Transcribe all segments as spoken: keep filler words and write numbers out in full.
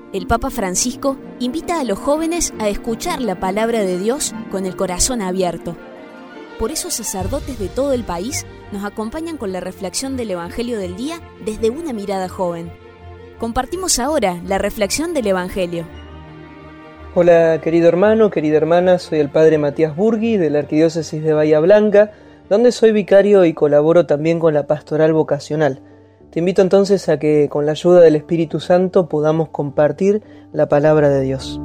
el Papa Francisco invita a los jóvenes a escuchar la palabra de Dios con el corazón abierto. Por eso sacerdotes de todo el país nos acompañan con la reflexión del Evangelio del día desde una mirada joven. Compartimos ahora la reflexión del Evangelio. Hola querido hermano, querida hermana, soy el Padre Matías Burgui de la Arquidiócesis de Bahía Blanca, donde soy vicario y colaboro también con la Pastoral Vocacional. Te invito entonces a que con la ayuda del Espíritu Santo podamos compartir la palabra de Dios.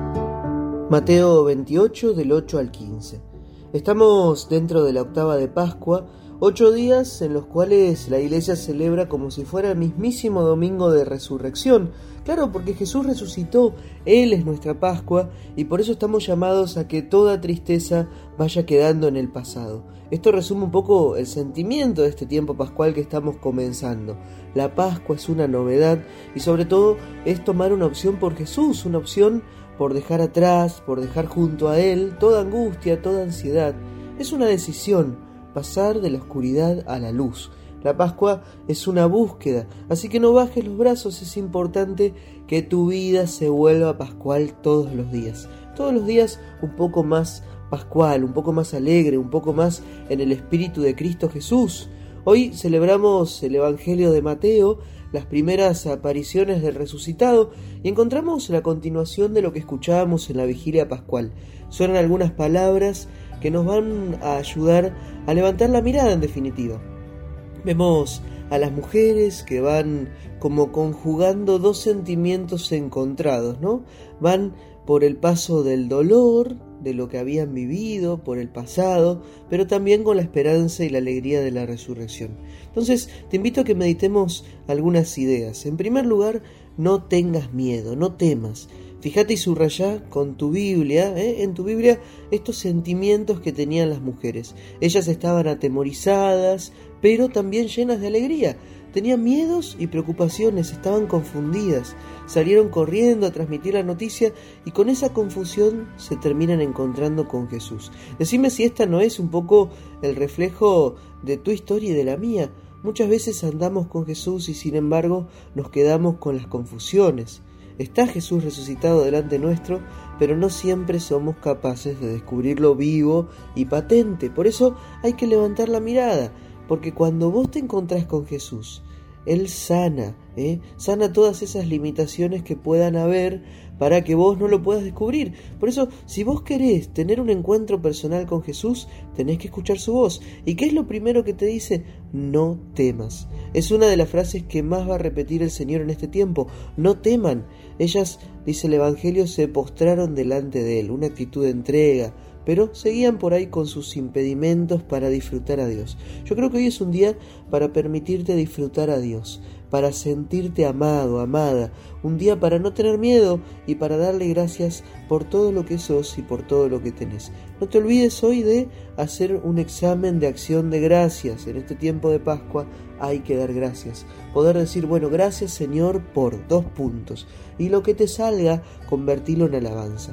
Mateo veintiocho, del ocho al quince. Estamos dentro de la octava de Pascua, ocho días en los cuales la Iglesia celebra como si fuera el mismísimo domingo de resurrección. Claro, porque Jesús resucitó, Él es nuestra Pascua y por eso estamos llamados a que toda tristeza vaya quedando en el pasado. Esto resume un poco el sentimiento de este tiempo pascual que estamos comenzando. La Pascua es una novedad y sobre todo es tomar una opción por Jesús, una opción por dejar atrás, por dejar junto a Él toda angustia, toda ansiedad. Es una decisión, pasar de la oscuridad a la luz. La Pascua es una búsqueda, así que no bajes los brazos, es importante que tu vida se vuelva pascual todos los días. Todos los días un poco más pascual, un poco más alegre, un poco más en el espíritu de Cristo Jesús. Hoy celebramos el Evangelio de Mateo, las primeras apariciones del resucitado, y encontramos la continuación de lo que escuchábamos en la vigilia pascual. Suenan algunas palabras que nos van a ayudar a levantar la mirada en definitiva. Vemos a las mujeres que van como conjugando dos sentimientos encontrados, ¿no? Van por el paso del dolor, de lo que habían vivido, por el pasado, pero también con la esperanza y la alegría de la resurrección. Entonces, te invito a que meditemos algunas ideas. En primer lugar, no tengas miedo, no temas. Fíjate y subrayá con tu Biblia, ¿eh? en tu Biblia, estos sentimientos que tenían las mujeres. Ellas estaban atemorizadas, pero también llenas de alegría. Tenían miedos y preocupaciones, estaban confundidas. Salieron corriendo a transmitir la noticia y con esa confusión se terminan encontrando con Jesús. Decime si esta no es un poco el reflejo de tu historia y de la mía. Muchas veces andamos con Jesús y sin embargo nos quedamos con las confusiones. Está Jesús resucitado delante nuestro, pero no siempre somos capaces de descubrirlo vivo y patente. Por eso hay que levantar la mirada, porque cuando vos te encontrás con Jesús, Él sana, ¿eh? sana todas esas limitaciones que puedan haber para que vos no lo puedas descubrir. Por eso, si vos querés tener un encuentro personal con Jesús, tenés que escuchar su voz. ¿Y qué es lo primero que te dice? No temas. Es una de las frases que más va a repetir el Señor en este tiempo. No teman. Ellas, dice el Evangelio, se postraron delante de Él, una actitud de entrega, pero seguían por ahí con sus impedimentos para disfrutar a Dios. Yo creo que hoy es un día para permitirte disfrutar a Dios, para sentirte amado, amada, un día para no tener miedo y para darle gracias por todo lo que sos y por todo lo que tenés. No te olvides hoy de hacer un examen de acción de gracias. En este tiempo de Pascua hay que dar gracias. Poder decir, bueno, gracias Señor por dos puntos. Y lo que te salga, convertirlo en alabanza.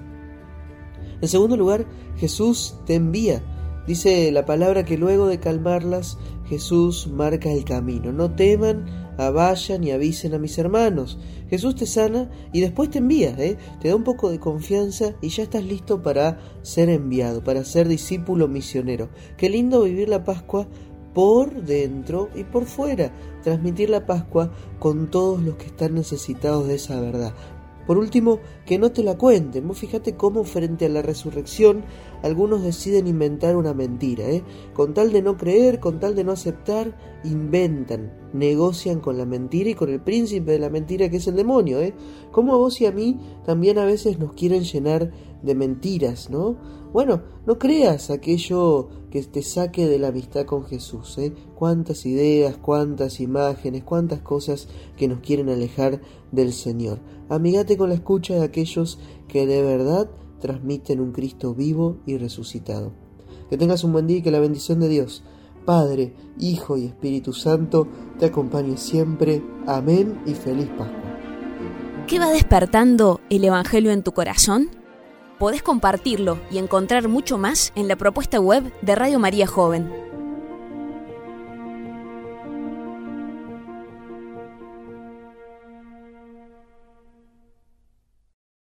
En segundo lugar, Jesús te envía. Dice la palabra que luego de calmarlas, Jesús marca el camino. No teman, vayan y avisen a mis hermanos. Jesús te sana y después te envía, ¿eh? te da un poco de confianza y ya estás listo para ser enviado, para ser discípulo misionero. Qué lindo vivir la Pascua por dentro y por fuera, transmitir la Pascua con todos los que están necesitados de esa verdad. Por último, que no te la cuenten. Vos fíjate cómo frente a la resurrección algunos deciden inventar una mentira, ¿eh? Con tal de no creer, con tal de no aceptar, inventan, negocian con la mentira y con el príncipe de la mentira que es el demonio, ¿eh? Como a vos y a mí también a veces nos quieren llenar de mentiras, ¿no? Bueno, no creas aquello que te saque de la amistad con Jesús, ¿eh? Cuántas ideas, cuántas imágenes, cuántas cosas que nos quieren alejar del Señor. Amigate con la escucha de aquellos que de verdad transmiten un Cristo vivo y resucitado. Que tengas un buen día y que la bendición de Dios, Padre, Hijo y Espíritu Santo, te acompañe siempre. Amén y feliz Pascua. ¿Qué va despertando el Evangelio en tu corazón? Podés compartirlo y encontrar mucho más en la propuesta web de Radio María Joven.